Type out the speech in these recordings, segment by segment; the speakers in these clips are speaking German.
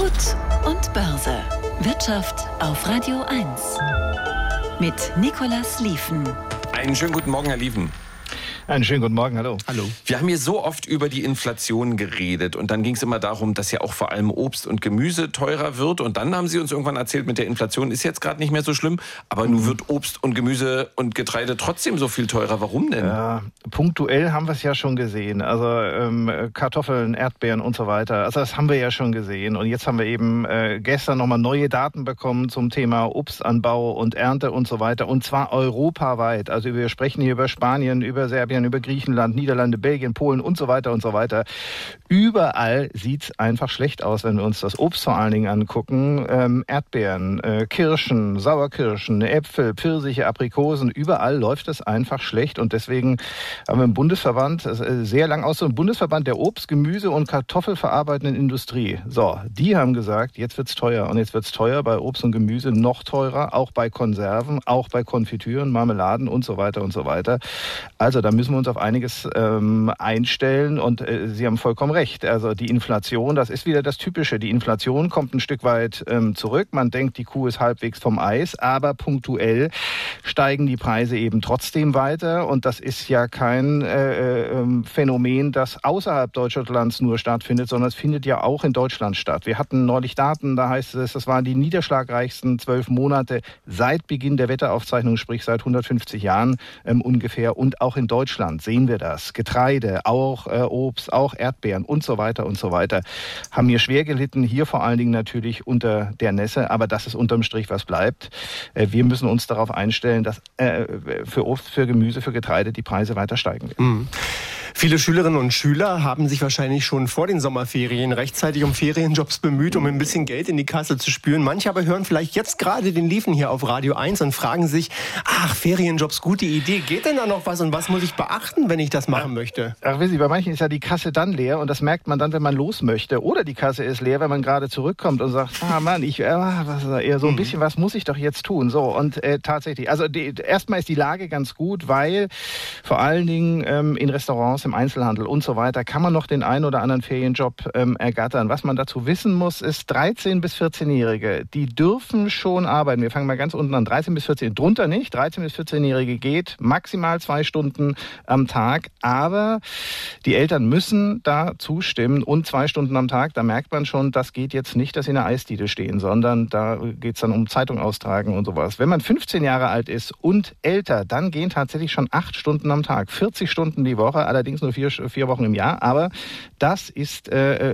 Gut und Börse. Wirtschaft auf Radio 1. Mit Nicolas Lieven. Einen schönen guten Morgen, Herr Lieven. Einen schönen guten Morgen, hallo. Hallo. Wir haben hier so oft über die Inflation geredet und dann ging es immer darum, dass ja auch vor allem Obst und Gemüse teurer wird und dann haben Sie uns irgendwann erzählt, mit der Inflation ist jetzt gerade nicht mehr so schlimm, aber nun wird Obst und Gemüse und Getreide trotzdem so viel teurer. Warum denn? Ja, punktuell haben wir es ja schon gesehen, also Kartoffeln, Erdbeeren und so weiter, also das haben wir ja schon gesehen und jetzt haben wir eben gestern nochmal neue Daten bekommen zum Thema Obstanbau und Ernte und so weiter und zwar europaweit, also wir sprechen hier über Spanien, über Serbien, über Griechenland, Niederlande, Belgien, Polen und so weiter und so weiter. Überall sieht's einfach schlecht aus, wenn wir uns das Obst vor allen Dingen angucken. Erdbeeren, Kirschen, Sauerkirschen, Äpfel, Pfirsiche, Aprikosen, überall läuft es einfach schlecht und deswegen haben wir im Bundesverband, sehr lang aus, so im Bundesverband der Obst-, Gemüse- und Kartoffelverarbeitenden Industrie. So, die haben gesagt, jetzt wird's teuer und jetzt wird's teuer bei Obst und Gemüse, noch teurer, auch bei Konserven, auch bei Konfitüren, Marmeladen und so weiter und so weiter. Also da müssen wir uns auf einiges einstellen und Sie haben vollkommen recht. Also die Inflation, das ist wieder das Typische. Die Inflation kommt ein Stück weit zurück. Man denkt, die Kuh ist halbwegs vom Eis, aber punktuell steigen die Preise eben trotzdem weiter und das ist ja kein Phänomen, das außerhalb Deutschlands nur stattfindet, sondern es findet ja auch in Deutschland statt. Wir hatten neulich Daten, da heißt es, das waren die niederschlagreichsten 12 Monate seit Beginn der Wetteraufzeichnung, sprich seit 150 Jahren ungefähr und auch in Deutschland sehen wir das. Getreide, auch Obst, auch Erdbeeren und so weiter haben hier schwer gelitten. Hier vor allen Dingen natürlich unter der Nässe, aber das ist unterm Strich, was bleibt. Wir müssen uns darauf einstellen, dass für Obst, für Gemüse, für Getreide die Preise weiter steigen werden. Mhm. Viele Schülerinnen und Schüler haben sich wahrscheinlich schon vor den Sommerferien rechtzeitig um Ferienjobs bemüht, um ein bisschen Geld in die Kasse zu spüren. Manche aber hören vielleicht jetzt gerade den Lieven hier auf Radio 1 und fragen sich, ach, Ferienjobs, gute Idee. Geht denn da noch was und was muss ich beachten, wenn ich das machen möchte? Ach, wissen Sie, bei manchen ist ja die Kasse dann leer und das merkt man dann, wenn man los möchte. Oder die Kasse ist leer, wenn man gerade zurückkommt und sagt, Mann, eher so ein bisschen was muss ich doch jetzt tun. So, und tatsächlich, also erstmal ist die Lage ganz gut, weil vor allen Dingen in Restaurants, im Einzelhandel und so weiter kann man noch den einen oder anderen Ferienjob ergattern. Was man dazu wissen muss, ist 13- bis 14-Jährige, die dürfen schon arbeiten. Wir fangen mal ganz unten an, 13 bis 14, drunter nicht. 13 bis 14-Jährige geht maximal 2 Stunden am Tag, aber die Eltern müssen da zustimmen und 2 Stunden am Tag, da merkt man schon, das geht jetzt nicht, dass sie in der Eisdiele stehen, sondern da geht es dann um Zeitung austragen und sowas. Wenn man 15 Jahre alt ist und älter, dann gehen tatsächlich schon 8 Stunden am Tag, 40 Stunden die Woche, allerdings nur 4 Wochen im Jahr, aber das ist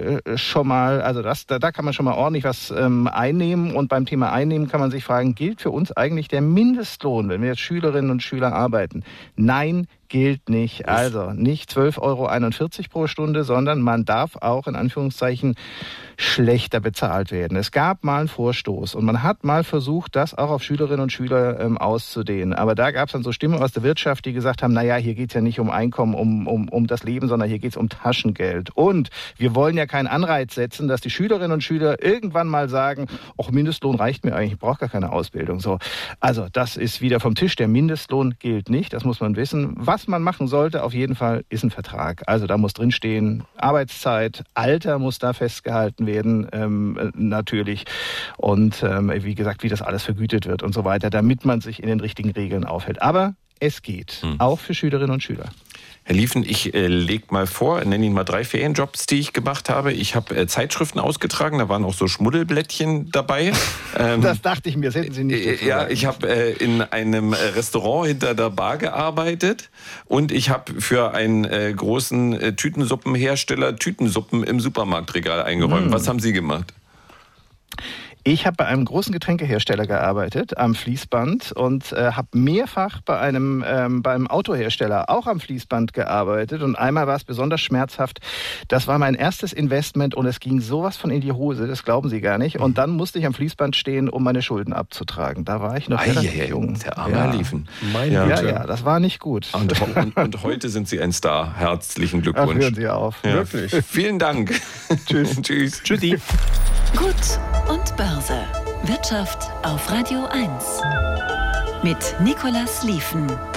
schon mal, also da kann man schon mal ordentlich was einnehmen und beim Thema Einnehmen kann man sich fragen, gilt für uns eigentlich der Mindestlohn, wenn wir jetzt Schülerinnen und Schüler arbeiten? Nein, gilt nicht. Also nicht 12,41 € pro Stunde, sondern man darf auch in Anführungszeichen schlechter bezahlt werden. Es gab mal einen Vorstoß und man hat mal versucht, das auch auf Schülerinnen und Schüler auszudehnen. Aber da gab es dann so Stimmen aus der Wirtschaft, die gesagt haben, naja, hier geht es ja nicht um Einkommen, um das Leben, sondern hier geht es um Taschengeld. Und wir wollen ja keinen Anreiz setzen, dass die Schülerinnen und Schüler irgendwann mal sagen, ach, Mindestlohn reicht mir eigentlich, ich brauche gar keine Ausbildung. So, also das ist wieder vom Tisch. Der Mindestlohn gilt nicht, das muss man wissen. Was man machen sollte, auf jeden Fall, ist ein Vertrag. Also da muss drinstehen, Arbeitszeit, Alter muss da festgehalten werden, natürlich. Und wie gesagt, wie das alles vergütet wird und so weiter, damit man sich in den richtigen Regeln aufhält. Aber es geht, auch für Schülerinnen und Schüler. Herr Lieven, ich lege mal vor, nenne Ihnen mal 3 Ferienjobs, die ich gemacht habe. Ich habe Zeitschriften ausgetragen, da waren auch so Schmuddelblättchen dabei. Das dachte ich mir, das hätten Sie nicht. Ja, ich habe in einem Restaurant hinter der Bar gearbeitet und ich habe für einen großen Tütensuppenhersteller Tütensuppen im Supermarktregal eingeräumt. Was haben Sie gemacht? Ich habe bei einem großen Getränkehersteller gearbeitet, am Fließband und habe mehrfach beim Autohersteller auch am Fließband gearbeitet und einmal war es besonders schmerzhaft. Das war mein erstes Investment und es ging sowas von in die Hose, das glauben Sie gar nicht. Und dann musste ich am Fließband stehen, um meine Schulden abzutragen. Da war ich noch relativ jung. Der arme Herr Lieven. Ja, das war nicht gut. Und heute sind Sie ein Star. Herzlichen Glückwunsch. Ach, hören Sie auf. Ja. Wirklich. Vielen Dank. Tschüss. Tschüss. Tschüssi. Gut und Börse. Wirtschaft auf Radio 1. Mit Nicolas Lieven.